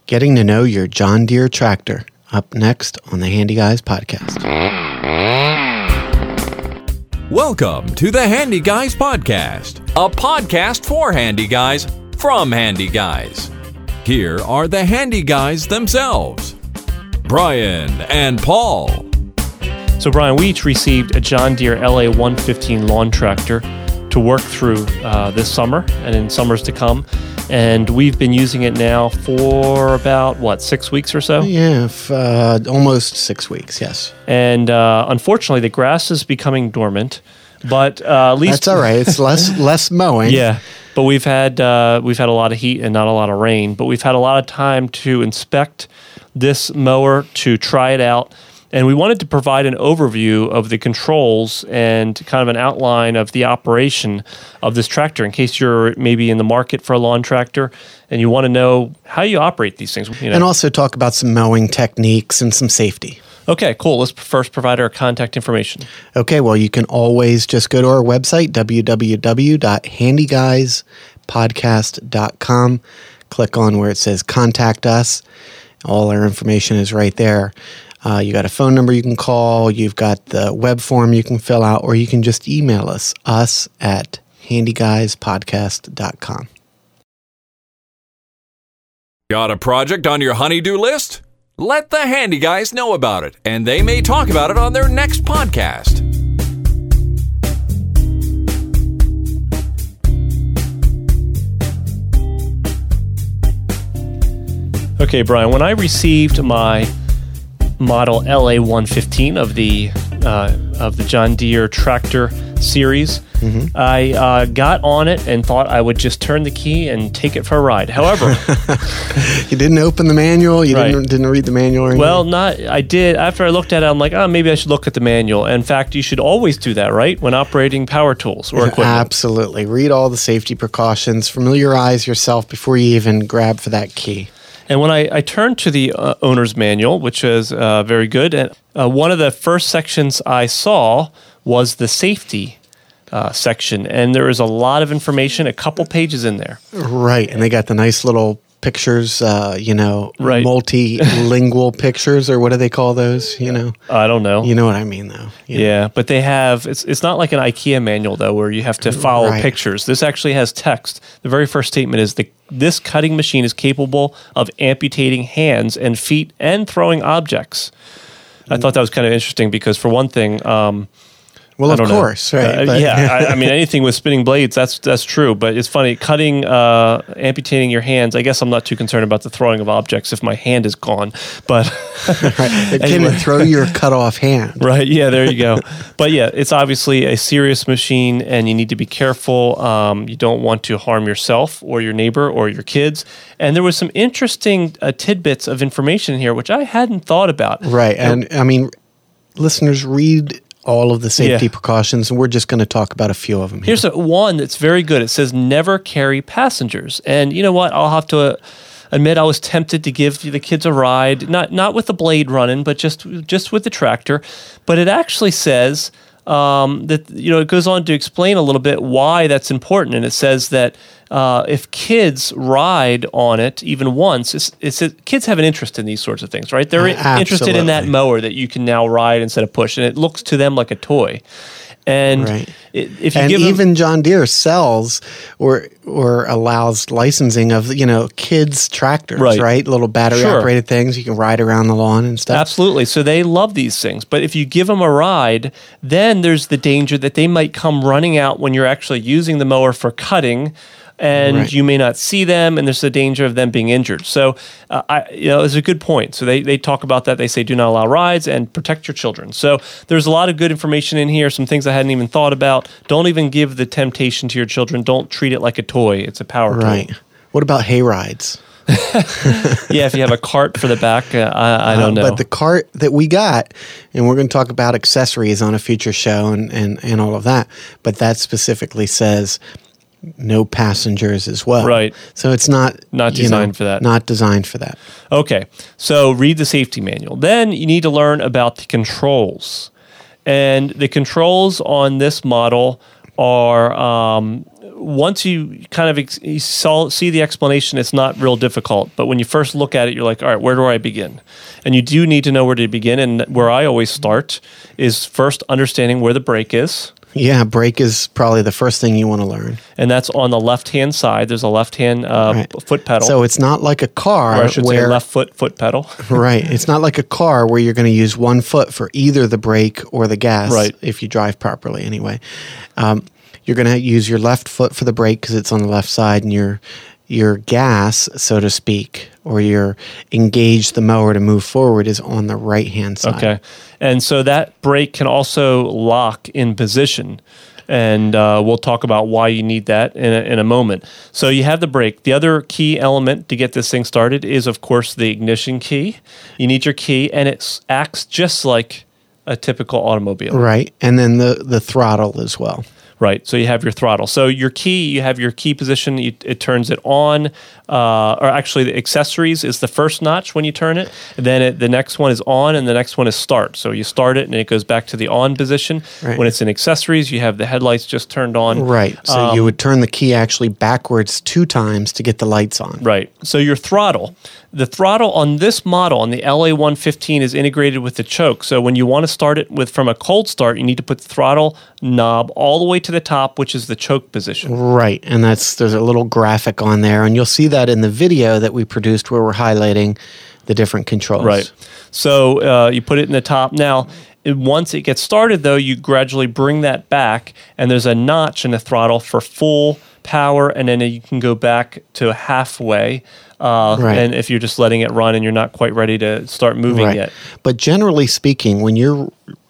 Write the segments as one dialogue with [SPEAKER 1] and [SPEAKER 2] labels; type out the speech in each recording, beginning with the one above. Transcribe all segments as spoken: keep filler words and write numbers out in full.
[SPEAKER 1] Getting to know your John Deere tractor. Up next on the Handy Guys podcast.
[SPEAKER 2] Welcome to the Handy Guys podcast, a podcast for handy guys from Handy Guys. Here are the Handy Guys themselves, Brian and Paul.
[SPEAKER 3] So, Brian, we each received a John Deere L A one fifteen lawn tractor to work through uh, this summer and in summers to come. And we've been using it now for about, what, six weeks or so?
[SPEAKER 1] Yeah, f- uh, almost six weeks, yes.
[SPEAKER 3] And uh, unfortunately, the grass is becoming dormant. But uh, at least
[SPEAKER 1] that's all right. It's less less mowing.
[SPEAKER 3] Yeah, but we've had uh, we've had a lot of heat and not a lot of rain. But we've had a lot of time to inspect this mower, to try it out. And we wanted to provide an overview of the controls and kind of an outline of the operation of this tractor in case you're maybe in the market for a lawn tractor and you want to know how you operate these things. You know.
[SPEAKER 1] And also talk about some mowing techniques and some safety.
[SPEAKER 3] Okay, cool. Let's first provide our contact information.
[SPEAKER 1] Okay, well, you can always just go to our website, w w w dot handy guys podcast dot com. Click on where it says Contact Us. All our information is right there. Uh, you got a phone number you can call, you've got the web form you can fill out, or you can just email us, us at handy guys podcast dot com.
[SPEAKER 2] Got a project on your honey-do list? Let the Handy Guys know about it, and they may talk about it on their next podcast.
[SPEAKER 3] Okay, Brian, when I received my model L A one fifteen of the uh, of the John Deere tractor series, mm-hmm. I uh, got on it and thought I would just turn the key and take it for a ride. However,
[SPEAKER 1] you didn't open the manual. You
[SPEAKER 3] right.
[SPEAKER 1] didn't didn't read the manual. Or anything?
[SPEAKER 3] Well, not. I did. After I looked at it, I'm like, oh, maybe I should look at the manual. In fact, you should always do that, right, when operating power tools or equipment.
[SPEAKER 1] Absolutely. Read all the safety precautions. Familiarize yourself before you even grab for that key.
[SPEAKER 3] And when I, I turned to the uh, owner's manual, which is uh, very good, and uh, one of the first sections I saw was the safety uh, section. And there is a lot of information, a couple pages in there.
[SPEAKER 1] Right. And they got the nice little pictures, uh, you know,
[SPEAKER 3] right.
[SPEAKER 1] multilingual pictures, or what do they call those? You know,
[SPEAKER 3] I don't know.
[SPEAKER 1] You know what I mean, though. You
[SPEAKER 3] yeah,
[SPEAKER 1] know.
[SPEAKER 3] But they have, it's it's not like an IKEA manual, though, where you have to follow
[SPEAKER 1] right.
[SPEAKER 3] pictures. This actually has text. The very first statement is the this cutting machine is capable of amputating hands and feet and throwing objects. I thought that was kind of interesting because, for one thing, um,
[SPEAKER 1] well, of course,
[SPEAKER 3] know.
[SPEAKER 1] right?
[SPEAKER 3] Uh, yeah, I, I mean, anything with spinning blades, that's that's true. But it's funny, cutting, uh, amputating your hands. I guess I'm not too concerned about the throwing of objects if my hand is gone. But
[SPEAKER 1] right. Can it throw your cut off hand?
[SPEAKER 3] Right. Yeah. There you go. But yeah, it's obviously a serious machine, and you need to be careful. Um, you don't want to harm yourself or your neighbor or your kids. And there was some interesting uh, tidbits of information here, which I hadn't thought about.
[SPEAKER 1] Right. And, and I mean, listeners, read all of the safety yeah. precautions, and we're just going to talk about a few of them here.
[SPEAKER 3] Here's a, one that's very good. It says, never carry passengers. And you know what? I'll have to uh, admit I was tempted to give the kids a ride, not not with the blade running, but just just with the tractor. But it actually says um, that, you know, it goes on to explain a little bit why that's important. And it says that uh, if kids ride on it even once, it's, it's it, kids have an interest in these sorts of things, right? They're
[SPEAKER 1] Absolutely.
[SPEAKER 3] interested in that mower that you can now ride instead of push, and it looks to them like a toy. And
[SPEAKER 1] right.
[SPEAKER 3] if you
[SPEAKER 1] and
[SPEAKER 3] give
[SPEAKER 1] even
[SPEAKER 3] them,
[SPEAKER 1] John Deere sells or or allows licensing of, you know, kids tractors, right? right? Little battery
[SPEAKER 3] sure.
[SPEAKER 1] operated things you can ride around the lawn and stuff.
[SPEAKER 3] Absolutely. So they love these things. But if you give them a ride, then there's the danger that they might come running out when you're actually using the mower for cutting, and right. you may not see them, and there's the danger of them being injured. So, uh, I, you know, it's a good point. So they, they talk about that. They say do not allow rides and protect your children. So there's a lot of good information in here, some things I hadn't even thought about. Don't even give the temptation to your children. Don't treat it like a toy. It's a power
[SPEAKER 1] right.
[SPEAKER 3] tool.
[SPEAKER 1] What about hay rides?
[SPEAKER 3] Yeah, if you have a cart for the back, uh, I, I don't
[SPEAKER 1] uh,
[SPEAKER 3] know.
[SPEAKER 1] But the cart that we got, and we're going to talk about accessories on a future show and, and, and all of that, but that specifically says no passengers as well.
[SPEAKER 3] Right.
[SPEAKER 1] So it's not
[SPEAKER 3] not designed know, for that.
[SPEAKER 1] Not designed for that.
[SPEAKER 3] Okay. So read the safety manual. Then you need to learn about the controls. And the controls on this model are um, once you kind of ex- you saw, see the explanation, it's not real difficult. But when you first look at it, you're like, all right, where do I begin? And you do need to know where to begin. And where I always start is first understanding where the brake is.
[SPEAKER 1] Yeah, brake is probably the first thing you want to learn.
[SPEAKER 3] And that's on the left-hand side. There's a left-hand uh,
[SPEAKER 1] Right.
[SPEAKER 3] foot pedal.
[SPEAKER 1] So it's not like a car
[SPEAKER 3] or I should
[SPEAKER 1] where
[SPEAKER 3] say left foot foot pedal.
[SPEAKER 1] right. It's not like a car where you're going to use one foot for either the brake or the gas.
[SPEAKER 3] Right.
[SPEAKER 1] If you drive properly, anyway. Um, you're going to use your left foot for the brake because it's on the left side, and your your gas, so to speak, or your engage the mower to move forward is on the right hand side.
[SPEAKER 3] Okay. And so that brake can also lock in position. And uh, we'll talk about why you need that in a, in a moment. So you have the brake. The other key element to get this thing started is, of course, the ignition key. You need your key, and it acts just like a typical automobile.
[SPEAKER 1] Right. And then the, the throttle as well.
[SPEAKER 3] Right. So you have your throttle. So your key, you have your key position. You, it turns it on, uh, or actually the accessories is the first notch when you turn it. And then it, the next one is on, and the next one is start. So you start it, and it goes back to the on position.
[SPEAKER 1] Right.
[SPEAKER 3] When it's in accessories, you have the headlights just turned on.
[SPEAKER 1] Right. So
[SPEAKER 3] Um,
[SPEAKER 1] you would turn the key actually backwards two times to get the lights on.
[SPEAKER 3] Right. So your throttle, the throttle on this model, on the L A one fifteen, is integrated with the choke. So when you want to start it with from a cold start, you need to put the throttle knob all the way to the top, which is the choke position.
[SPEAKER 1] Right. And that's there's a little graphic on there, and you'll see that in the video that we produced where we're highlighting the different controls.
[SPEAKER 3] Right. So uh, you put it in the top. Now, it- once it gets started, though, you gradually bring that back, and there's a notch in the throttle for full power, and then you can go back to halfway. Uh,
[SPEAKER 1] Right.
[SPEAKER 3] And if you're just letting it run and you're not quite ready to start moving
[SPEAKER 1] Right.
[SPEAKER 3] yet.
[SPEAKER 1] But generally speaking, when you're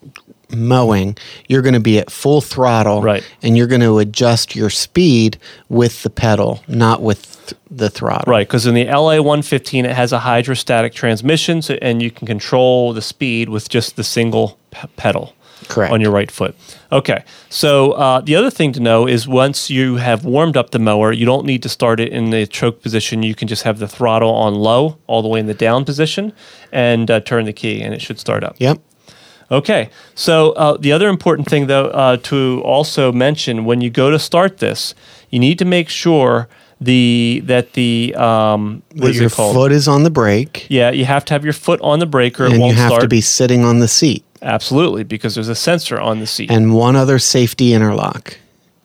[SPEAKER 1] mowing, you're going to be at full throttle,
[SPEAKER 3] Right.
[SPEAKER 1] and you're going to adjust your speed with the pedal, not with th- the throttle.
[SPEAKER 3] Right, because in the L A one fifteen, it has a hydrostatic transmission, so, and you can control the speed with just the single p- pedal.
[SPEAKER 1] Correct.
[SPEAKER 3] On your right foot. Okay, so uh, the other thing to know is once you have warmed up the mower, you don't need to start it in the choke position. You can just have the throttle on low, all the way in the down position, and uh, turn the key, and it should start up.
[SPEAKER 1] Yep.
[SPEAKER 3] Okay, so uh, the other important thing, though, uh, to also mention, when you go to start this, you need to make sure the that the um, what
[SPEAKER 1] That
[SPEAKER 3] is
[SPEAKER 1] your
[SPEAKER 3] it called?
[SPEAKER 1] foot is on the brake,
[SPEAKER 3] Yeah, you have to have your foot on the brake, or it
[SPEAKER 1] and
[SPEAKER 3] won't
[SPEAKER 1] you have
[SPEAKER 3] start.
[SPEAKER 1] to be sitting on the seat.
[SPEAKER 3] Absolutely, because there's a sensor on the seat.
[SPEAKER 1] And one other safety interlock,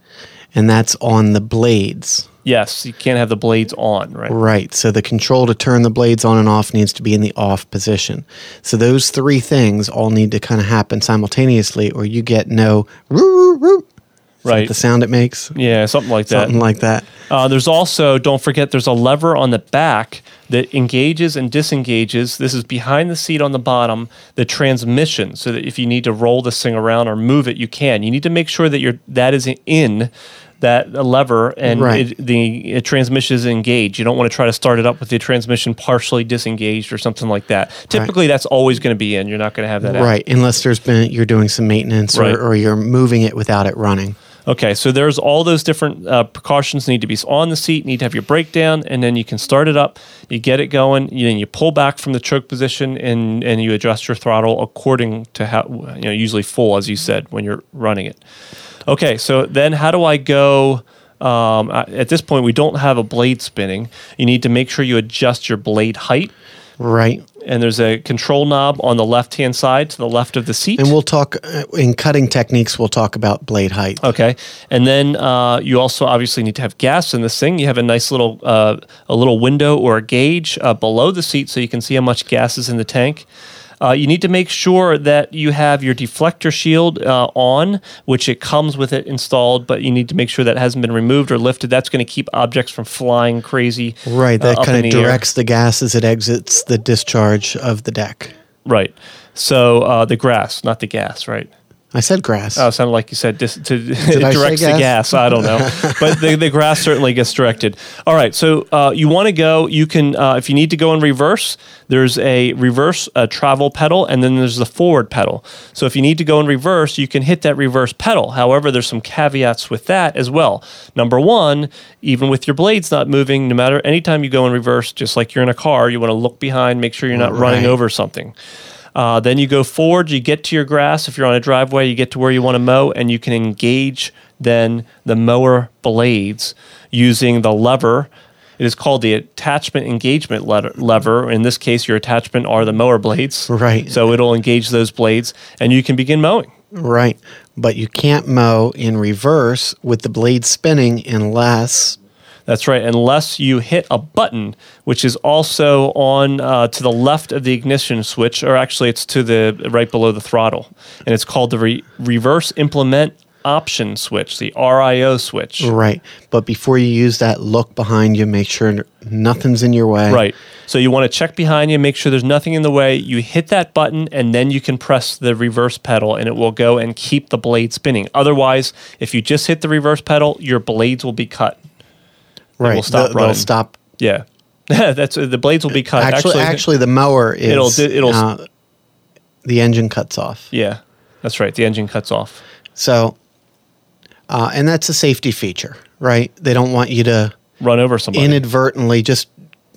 [SPEAKER 1] and that's on the blades.
[SPEAKER 3] Yes, you can't have the blades on, right?
[SPEAKER 1] Right. So the control to turn the blades on and off needs to be in the off position. So those three things all need to kind of happen simultaneously, or you get no roo, roo, roo. Is that
[SPEAKER 3] Right.
[SPEAKER 1] the sound it makes?
[SPEAKER 3] Yeah, something like that.
[SPEAKER 1] Something like that.
[SPEAKER 3] Uh, there's also, don't forget, there's a lever on the back that engages and disengages. This is behind the seat on the bottom, the transmission, so that if you need to roll this thing around or move it, you can. You need to make sure that you're, that is in that lever and
[SPEAKER 1] Right.
[SPEAKER 3] it, the uh, transmission is engaged. You don't want to try to start it up with the transmission partially disengaged or something like that. Typically, that's always going to be in. You're not going to have that out.
[SPEAKER 1] Right. Unless there's been you're doing some maintenance
[SPEAKER 3] Right.
[SPEAKER 1] or, or you're moving it without it running.
[SPEAKER 3] Okay, so there's all those different uh, precautions need to be on the seat, need to have your brake down, and then you can start it up, you get it going, you, then you pull back from the choke position, and, and you adjust your throttle according to how, you know, usually full, as you said, when you're running it. Okay, so then how do I go? Um, at this point, we don't have a blade spinning. You need to make sure you adjust your blade height.
[SPEAKER 1] Right.
[SPEAKER 3] And there's a control knob on the left-hand side to the left of the seat.
[SPEAKER 1] And we'll talk uh, in cutting techniques, we'll talk about blade height.
[SPEAKER 3] Okay, and then uh, you also obviously need to have gas in this thing. You have a nice little uh, a little window or a gauge uh, below the seat, so you can see how much gas is in the tank. Uh, you need to make sure that you have your deflector shield uh, on, which it comes with it installed, but you need to make sure that it hasn't been removed or lifted. That's going to keep objects from flying crazy.
[SPEAKER 1] Right. That
[SPEAKER 3] uh, up
[SPEAKER 1] kind
[SPEAKER 3] in
[SPEAKER 1] of
[SPEAKER 3] the air.
[SPEAKER 1] directs the gas as it exits the discharge of the deck.
[SPEAKER 3] Right. So uh, the grass, not the gas, right?
[SPEAKER 1] I said grass.
[SPEAKER 3] Oh, it sounded like you said dis- to
[SPEAKER 1] I say
[SPEAKER 3] directs the
[SPEAKER 1] gas?
[SPEAKER 3] gas. I don't know, but the, the grass certainly gets directed. All right, so uh, you want to go. You can, uh, if you need to go in reverse, there's a reverse uh, travel pedal, and then there's the forward pedal. So if you need to go in reverse, you can hit that reverse pedal. However, there's some caveats with that as well. Number one, even with your blades not moving, no matter anytime you go in reverse, just like you're in a car, you want to look behind, make sure you're not running
[SPEAKER 1] Right.
[SPEAKER 3] over something. Uh, then you go forward, you get to your grass. If you're on a driveway, you get to where you want to mow, and you can engage then the mower blades using the lever. It is called the attachment engagement lever. In this case, your attachment are the mower blades.
[SPEAKER 1] Right.
[SPEAKER 3] So it'll engage those blades, and you can begin mowing.
[SPEAKER 1] Right. But you can't mow in reverse with the blade spinning unless...
[SPEAKER 3] That's right, unless you hit a button, which is also on uh, to the left of the ignition switch, or actually it's to the right below the throttle. And it's called the re- reverse implement option switch, the R I O switch.
[SPEAKER 1] Right. But before you use that, look behind you, make sure nothing's in your way.
[SPEAKER 3] Right. So you want to check behind you, make sure there's nothing in the way. You hit that button, and then you can press the reverse pedal, and it will go and keep the blade spinning. Otherwise, if you just hit the reverse pedal, your blades will be cut.
[SPEAKER 1] Right.
[SPEAKER 3] Will stop
[SPEAKER 1] the,
[SPEAKER 3] running.
[SPEAKER 1] They'll stop.
[SPEAKER 3] Yeah. That's the blades will be cut.
[SPEAKER 1] Actually, actually, actually the mower is...
[SPEAKER 3] It'll... it'll
[SPEAKER 1] uh, the engine cuts off.
[SPEAKER 3] Yeah. That's right. The engine cuts off.
[SPEAKER 1] So... Uh, and that's a safety feature, right? They don't want you to
[SPEAKER 3] run over somebody.
[SPEAKER 1] Inadvertently just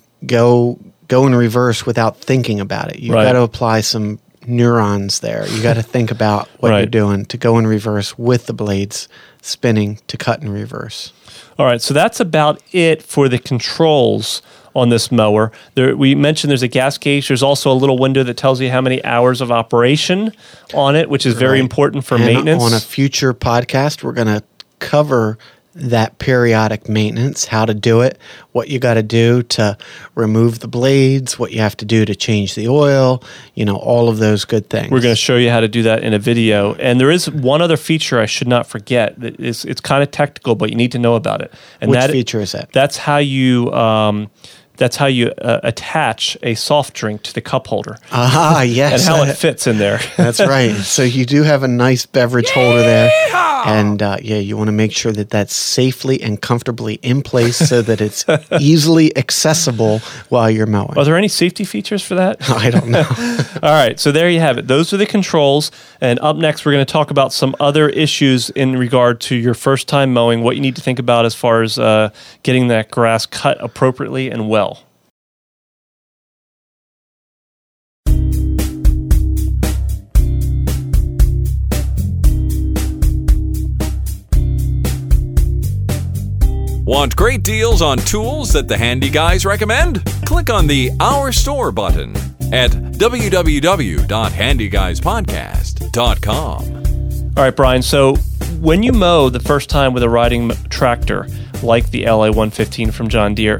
[SPEAKER 1] go go in reverse without thinking about it. You've
[SPEAKER 3] right.
[SPEAKER 1] got to apply some neurons there. You got to think about what
[SPEAKER 3] right.
[SPEAKER 1] you're doing to go in reverse with the blades spinning to cut in reverse.
[SPEAKER 3] All right, so that's about it for the controls on this mower. There, we mentioned there's a gas gauge. There's also a little window that tells you how many hours of operation on it, which is very
[SPEAKER 1] right.
[SPEAKER 3] important for
[SPEAKER 1] and
[SPEAKER 3] maintenance.
[SPEAKER 1] On a future podcast, we're going to cover that periodic maintenance, how to do it, what you got to do to remove the blades, what you have to do to change the oil, you know, all of those good things.
[SPEAKER 3] We're going to show you how to do that in a video. And there is one other feature I should not forget. That is, it's kind of technical, but you need to know about it. And
[SPEAKER 1] Which
[SPEAKER 3] that,
[SPEAKER 1] feature is that?
[SPEAKER 3] That's how you... Um, That's how you uh, attach a soft drink to the cup holder.
[SPEAKER 1] Ah, yes.
[SPEAKER 3] And how it fits in there.
[SPEAKER 1] That's right. So you do have a nice beverage holder there. And uh, yeah, you want to make sure that that's safely and comfortably in place so that it's easily accessible while you're mowing.
[SPEAKER 3] Are there any safety features for that?
[SPEAKER 1] I don't know.
[SPEAKER 3] All right. So there you have it. Those are the controls. And up next, we're going to talk about some other issues in regard to your first time mowing, what you need to think about as far as uh, getting that grass cut appropriately and well.
[SPEAKER 2] Want great deals on tools that the Handy Guys recommend? Click on the Our Store button at w w w dot handy guys podcast dot com.
[SPEAKER 3] All right, Brian. So when you mow the first time with a riding tractor like the L A one fifteen from John Deere,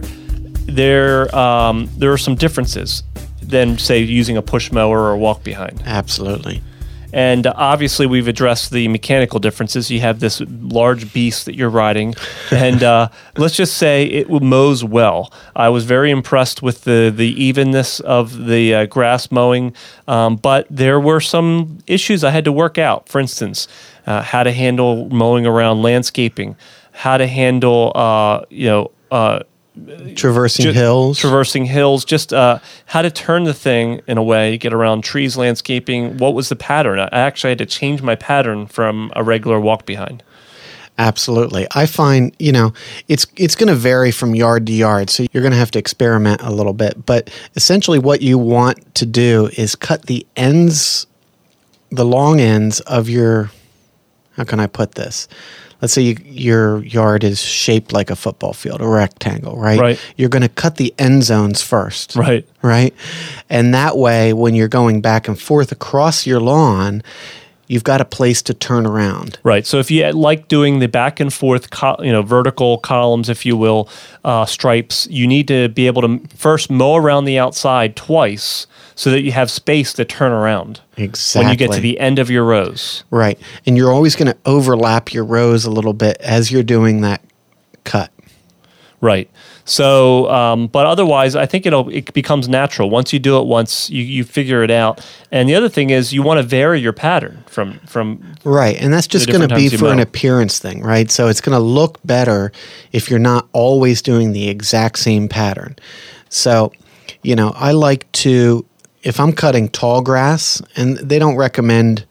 [SPEAKER 3] there um, there are some differences than, say, using a push mower or a walk behind.
[SPEAKER 1] Absolutely.
[SPEAKER 3] And uh, obviously, we've addressed the mechanical differences. You have this large beast that you're riding, and uh, let's just say it mows well. I was very impressed with the, the evenness of the uh, grass mowing, um, but there were some issues I had to work out. For instance, uh, how to handle mowing around landscaping, how to handle, uh, you know, uh,
[SPEAKER 1] Traversing
[SPEAKER 3] Ju-
[SPEAKER 1] hills.
[SPEAKER 3] Traversing hills, just uh, how to turn the thing in a way, get around trees, landscaping. What was the pattern? I actually had to change my pattern from a regular walk behind.
[SPEAKER 1] Absolutely. I find, you know, it's it's going to vary from yard to yard, so you're going to have to experiment a little bit. But essentially what you want to do is cut the ends, the long ends of your, how can I put this? Let's say you, your yard is shaped like a football field, a rectangle, right?
[SPEAKER 3] Right.
[SPEAKER 1] You're going to cut the end zones first.
[SPEAKER 3] Right.
[SPEAKER 1] Right? And that way, when you're going back and forth across your lawn, you've got a place to turn around.
[SPEAKER 3] Right. So if you like doing the back and forth, co- you know, vertical columns, if you will, uh, stripes, you need to be able to first mow around the outside twice so that you have space to turn around.
[SPEAKER 1] Exactly.
[SPEAKER 3] When you get to the end of your rows.
[SPEAKER 1] Right. And you're always going to overlap your rows a little bit as you're doing that cut.
[SPEAKER 3] Right. So, um, but otherwise, I think it'll it becomes natural. Once you do it once, you, you figure it out. And the other thing is you want to vary your pattern from... from
[SPEAKER 1] right. And that's just going to be for an appearance thing, right? So it's going to look better if you're not always doing the exact same pattern. So, you know, I like to... If I'm cutting tall grass, and they don't recommend,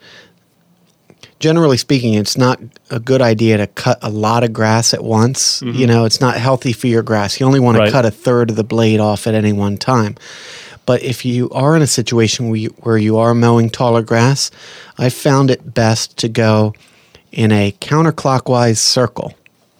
[SPEAKER 1] generally speaking, it's not a good idea to cut a lot of grass at once. Mm-hmm. You know, it's not healthy for your grass. You only want to
[SPEAKER 3] right.
[SPEAKER 1] cut a third of the blade off at any one time. But if you are in a situation where you, where you are mowing taller grass, I found it best to go, in a counterclockwise circle.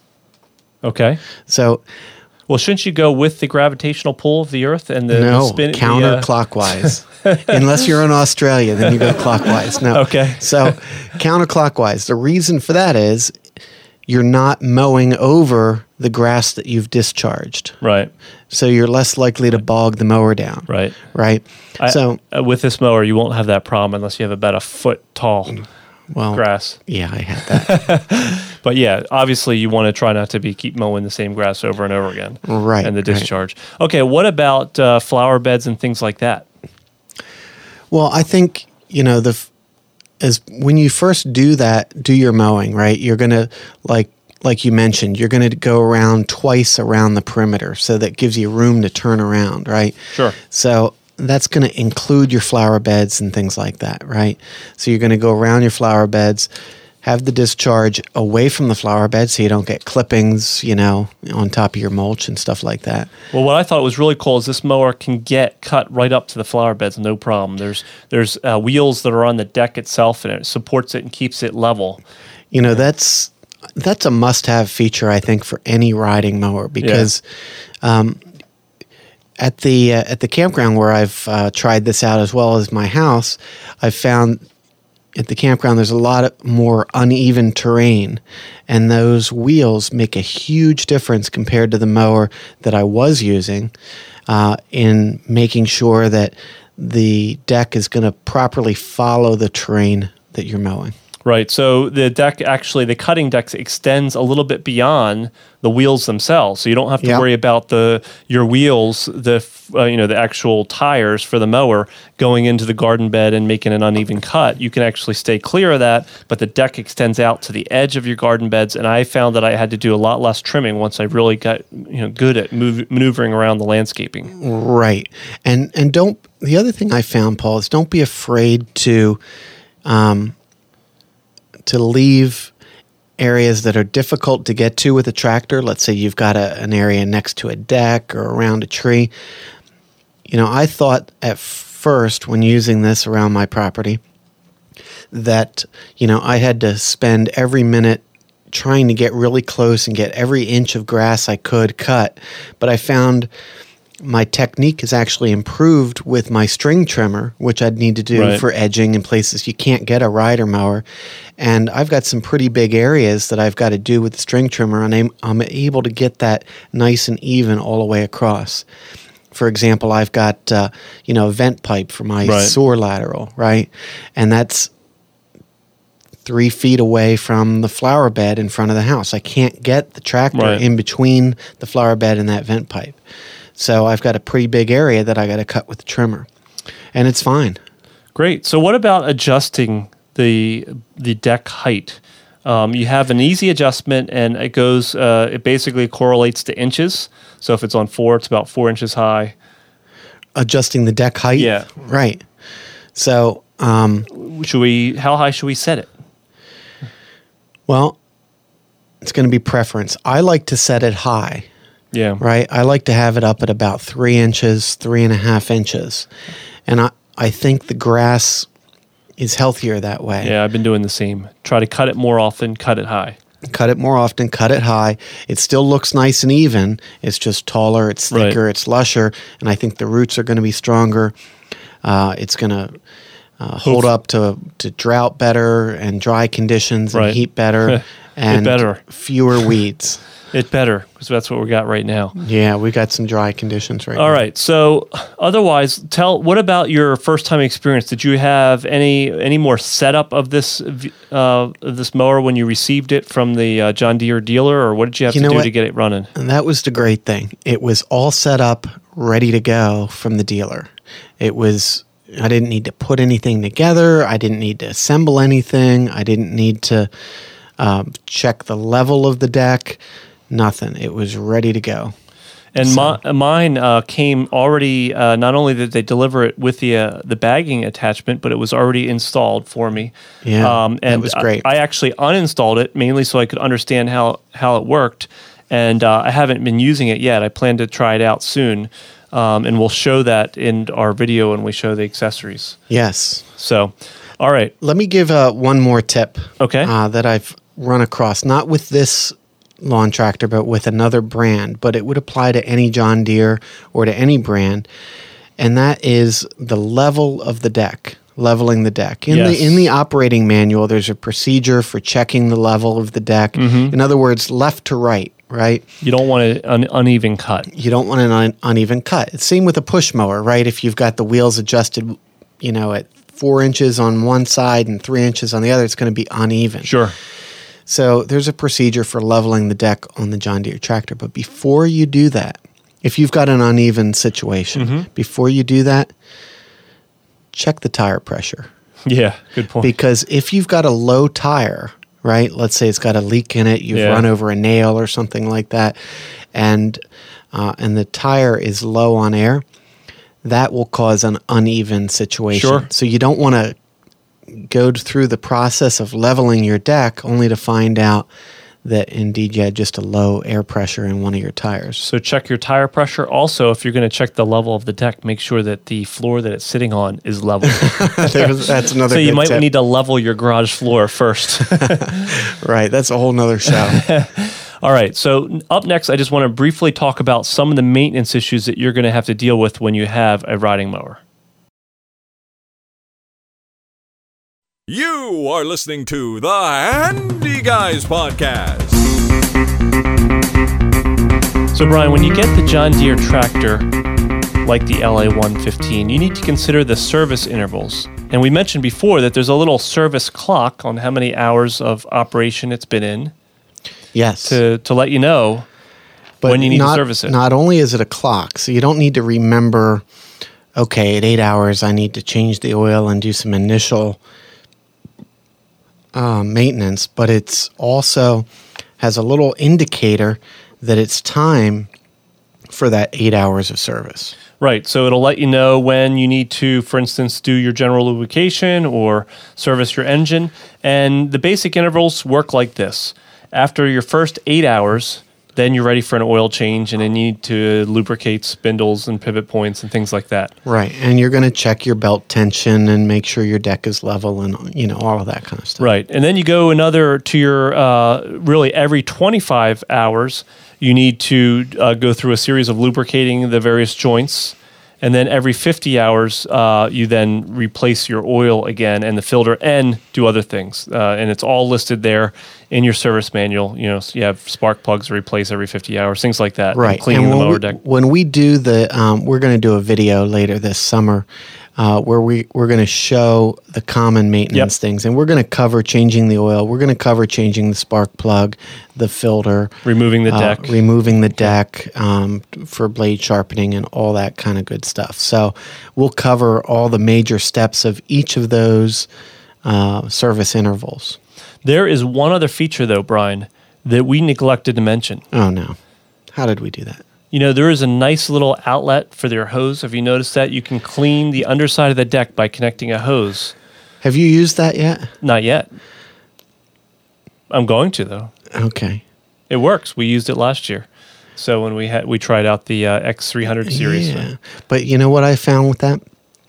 [SPEAKER 3] Okay.
[SPEAKER 1] So,
[SPEAKER 3] well, shouldn't you go with the gravitational pull of the Earth and the,
[SPEAKER 1] no,
[SPEAKER 3] the spin?
[SPEAKER 1] counterclockwise. Uh, Unless you're in Australia, then you go clockwise. No.
[SPEAKER 3] Okay.
[SPEAKER 1] So, counterclockwise. The reason for that is you're not mowing over the grass that you've discharged.
[SPEAKER 3] Right.
[SPEAKER 1] So you're less likely to bog the mower down.
[SPEAKER 3] Right.
[SPEAKER 1] Right.
[SPEAKER 3] I,
[SPEAKER 1] so
[SPEAKER 3] uh, with this mower, you won't have that problem unless you have about a foot tall
[SPEAKER 1] well,
[SPEAKER 3] grass.
[SPEAKER 1] Yeah, I had that.
[SPEAKER 3] But yeah, obviously you want to try not to be keep mowing the same grass over and over again.
[SPEAKER 1] Right.
[SPEAKER 3] And the discharge. Right. Okay. What about uh, flower beds and things like that?
[SPEAKER 1] Well, I think, you know, the as when you first do that, do your mowing, right? You're going to, like, like you mentioned, you're going to go around twice around the perimeter. So that gives you room to turn around, right?
[SPEAKER 3] Sure.
[SPEAKER 1] So that's going to include your flower beds and things like that, right? So you're going to go around your flower beds, have the discharge away from the flower bed so you don't get clippings, you know, on top of your mulch and stuff like that.
[SPEAKER 3] Well, what I thought was really cool is this mower can get cut right up to the flower beds, no problem. There's there's uh, wheels that are on the deck itself, and it supports it and keeps it level.
[SPEAKER 1] You know, that's that's a must-have feature, I think, for any riding mower because yeah. um, at the uh, at the campground where I've uh, tried this out as well as my house, I've found at the campground there's a lot of more uneven terrain, and those wheels make a huge difference compared to the mower that I was using uh, in making sure that the deck is going to properly follow the terrain that you're mowing.
[SPEAKER 3] Right. So the deck actually, the cutting deck extends a little bit beyond the wheels themselves. So you don't have to yep. worry about the your wheels, the uh, you know the actual tires for the mower going into the garden bed and making an uneven cut. You can actually stay clear of that, but the deck extends out to the edge of your garden beds. And I found that I had to do a lot less trimming once I really got you know good at move, maneuvering around the landscaping.
[SPEAKER 1] Right. And and don't the other thing I found, Paul, is don't be afraid to. Um, to leave areas that are difficult to get to with a tractor. Let's say you've got a, an area next to a deck or around a tree. You know, I thought at first when using this around my property that, you know, I had to spend every minute trying to get really close and get every inch of grass I could cut. But I found my technique is actually improved with my string trimmer, which I'd need to do right. for edging in places you can't get a rider mower. And I've got some pretty big areas that I've got to do with the string trimmer, and I'm, I'm able to get that nice and even all the way across. For example, I've got uh, you know a vent pipe for my right. soar lateral, right? And that's three feet away from the flower bed in front of the house. I can't get the tractor right. in between the flower bed and that vent pipe. So I've got a pretty big area that I got to cut with the trimmer, and it's fine.
[SPEAKER 3] Great. So what about adjusting the the deck height? Um, you have an easy adjustment, and it goes. Uh, it basically correlates to inches. So if it's on four, it's about four inches high.
[SPEAKER 1] Adjusting the deck height.
[SPEAKER 3] Yeah.
[SPEAKER 1] Right. So um,
[SPEAKER 3] should we? How high should we set it?
[SPEAKER 1] Well, it's going to be preference. I like to set it high.
[SPEAKER 3] Yeah.
[SPEAKER 1] Right. I like to have it up at about three inches, three and a half inches. And I, I think the grass is healthier that way.
[SPEAKER 3] Yeah, I've been doing the same. Try to cut it more often, cut it high.
[SPEAKER 1] Cut it more often, cut it high. It still looks nice and even. It's just taller, it's thicker, right. it's lusher. And I think the roots are going to be stronger. Uh, it's going to uh, hold up to, to drought better and dry conditions and
[SPEAKER 3] right.
[SPEAKER 1] heat better. And
[SPEAKER 3] better.
[SPEAKER 1] fewer weeds.
[SPEAKER 3] It better, because that's what we got right now.
[SPEAKER 1] Yeah, we got some dry conditions right
[SPEAKER 3] All
[SPEAKER 1] now.
[SPEAKER 3] All right. So, otherwise, tell what about your first time experience? Did you have any any more setup of this uh, of this mower when you received it from the uh, John Deere dealer, or what did you have
[SPEAKER 1] you
[SPEAKER 3] to do
[SPEAKER 1] what?
[SPEAKER 3] to get it running?
[SPEAKER 1] And that was the great thing. It was all set up, ready to go from the dealer. It was. I didn't need to put anything together. I didn't need to assemble anything. I didn't need to um, check the level of the deck. Nothing. It was ready to go.
[SPEAKER 3] And
[SPEAKER 1] so.
[SPEAKER 3] my, mine uh, came already, uh, not only did they deliver it with the uh, the bagging attachment, but it was already installed for me.
[SPEAKER 1] Yeah,
[SPEAKER 3] um, and
[SPEAKER 1] that was great.
[SPEAKER 3] I, I actually uninstalled it, mainly so I could understand how, how it worked. And uh, I haven't been using it yet. I plan to try it out soon. Um, and we'll show that in our video when we show the accessories.
[SPEAKER 1] Yes.
[SPEAKER 3] So, all right.
[SPEAKER 1] Let me give uh, one more tip
[SPEAKER 3] okay.
[SPEAKER 1] uh, that I've run across, not with this lawn tractor, but with another brand, but it would apply to any John Deere or to any brand, and that is the level of the deck, leveling the deck. In
[SPEAKER 3] Yes.
[SPEAKER 1] the in the operating manual, there's a procedure for checking the level of the deck.
[SPEAKER 3] Mm-hmm.
[SPEAKER 1] In other words, left to right, right?
[SPEAKER 3] You don't want an uneven cut.
[SPEAKER 1] You don't want an un- uneven cut. It's same with a push mower, right? If you've got the wheels adjusted, you know, at four inches on one side and three inches on the other, it's going to be uneven.
[SPEAKER 3] Sure.
[SPEAKER 1] So there's a procedure for leveling the deck on the John Deere tractor. But before you do that, if you've got an uneven situation,
[SPEAKER 3] Mm-hmm.
[SPEAKER 1] before you do that, check the tire pressure.
[SPEAKER 3] Yeah, good point.
[SPEAKER 1] Because if you've got a low tire, right, let's say it's got a leak in it, you've
[SPEAKER 3] Yeah.
[SPEAKER 1] run over a nail or something like that, and uh, and the tire is low on air, that will cause an uneven situation.
[SPEAKER 3] Sure.
[SPEAKER 1] So you don't want to go through the process of leveling your deck only to find out that indeed you had just a low air pressure in one of your tires.
[SPEAKER 3] So check your tire pressure. Also, if you're going to check the level of the deck, make sure that the floor that it's sitting on is level.
[SPEAKER 1] There's- that's another
[SPEAKER 3] So you
[SPEAKER 1] good
[SPEAKER 3] might
[SPEAKER 1] tip.
[SPEAKER 3] need to level your garage floor first.
[SPEAKER 1] Right, that's a whole nother show.
[SPEAKER 3] All right. So up next, I just want to briefly talk about some of the maintenance issues that you're going to have to deal with when you have a riding mower.
[SPEAKER 2] You are listening to the Handy Guys Podcast.
[SPEAKER 3] So Brian, when you get the John Deere tractor, like the L A one fifteen, you need to consider the service intervals. And we mentioned before that there's a little service clock on how many hours of operation it's been in
[SPEAKER 1] Yes.
[SPEAKER 3] to, to let you know
[SPEAKER 1] But
[SPEAKER 3] when you need
[SPEAKER 1] not,
[SPEAKER 3] to service it.
[SPEAKER 1] Not only is it a clock, so you don't need to remember, okay, at eight hours I need to change the oil and do some initial uh, maintenance, but it's also has a little indicator that it's time for that eight hours of service.
[SPEAKER 3] Right. So it'll let you know when you need to, for instance, do your general lubrication or service your engine. And the basic intervals work like this. After your first eight hours, then you're ready for an oil change and then you need to lubricate spindles and pivot points and things like that.
[SPEAKER 1] Right, and you're going to check your belt tension and make sure your deck is level and, you know, all of that kind of stuff.
[SPEAKER 3] Right. And then you go another to your, uh, really every twenty-five hours, you need to uh, go through a series of lubricating the various joints. And then every fifty hours, uh, you then replace your oil again and the filter and do other things. Uh, and it's all listed there in your service manual. You know, so you have spark plugs to replace every fifty hours, things like that.
[SPEAKER 1] Right.
[SPEAKER 3] And cleaning
[SPEAKER 1] and
[SPEAKER 3] the
[SPEAKER 1] when
[SPEAKER 3] mower
[SPEAKER 1] we,
[SPEAKER 3] deck.
[SPEAKER 1] When we do the, um, we're going to do a video later this summer uh, where we, we're going to show the common maintenance
[SPEAKER 3] Yep.
[SPEAKER 1] things. And we're going to cover changing the oil. We're going to cover changing the spark plug, the filter.
[SPEAKER 3] Removing the
[SPEAKER 1] uh,
[SPEAKER 3] deck.
[SPEAKER 1] Removing the deck um, for blade sharpening and all that kind of good stuff. So we'll cover all the major steps of each of those uh, service intervals.
[SPEAKER 3] There is one other feature, though, Brian, that we neglected to mention.
[SPEAKER 1] Oh, no. How did we do that?
[SPEAKER 3] You know, there is a nice little outlet for their hose. Have you noticed that? You can clean the underside of the deck by connecting a hose.
[SPEAKER 1] Have you used that yet?
[SPEAKER 3] Not yet. I'm going to, though.
[SPEAKER 1] Okay.
[SPEAKER 3] It works. We used it last year. So when we had we tried out the uh, X three hundred series.
[SPEAKER 1] Yeah. But you know what I found with that?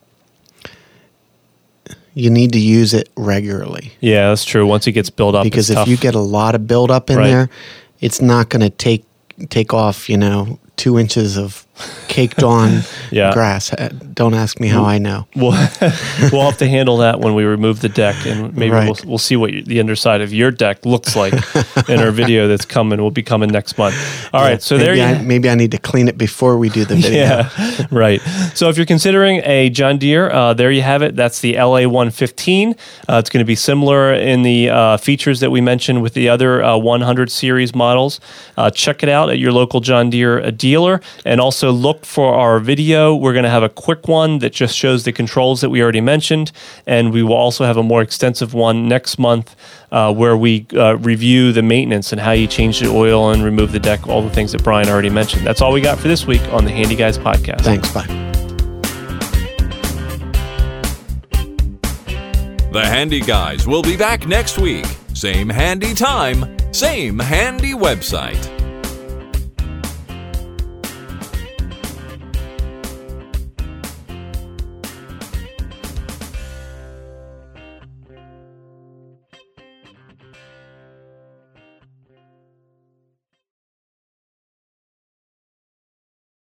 [SPEAKER 1] You need to use it regularly.
[SPEAKER 3] Yeah, that's true. Once it gets built up,
[SPEAKER 1] Because
[SPEAKER 3] it's
[SPEAKER 1] if
[SPEAKER 3] tough.
[SPEAKER 1] you get a lot of buildup in
[SPEAKER 3] Right.
[SPEAKER 1] there, it's not going to take take off, you know, two inches of caked on
[SPEAKER 3] Yeah.
[SPEAKER 1] grass. Uh, Don't ask me how I know.
[SPEAKER 3] We'll, we'll have to handle that when we remove the deck, and maybe
[SPEAKER 1] Right.
[SPEAKER 3] we'll, we'll see what you, the underside of your deck looks like in our video that's coming. Will be coming next month. All right, so there
[SPEAKER 1] maybe
[SPEAKER 3] you
[SPEAKER 1] I, maybe I need to clean it before we do the video.
[SPEAKER 3] Yeah, right. So if you're considering a John Deere, uh, there you have it. That's the L A one fifteen. Uh, it's going to be similar in the uh, features that we mentioned with the other uh, one hundred series models. Uh, check it out at your local John Deere uh, dealer, and also look for our video. We're going to have a quick one that just shows the controls that we already mentioned, and we will also have a more extensive one next month uh, where we uh, review the maintenance and how you change the oil and remove the deck, all the things that Brian already mentioned. That's all we got for this week on the Handy Guys podcast.
[SPEAKER 1] Thanks. Bye.
[SPEAKER 2] The Handy Guys will be back next week. Same handy time, same handy website.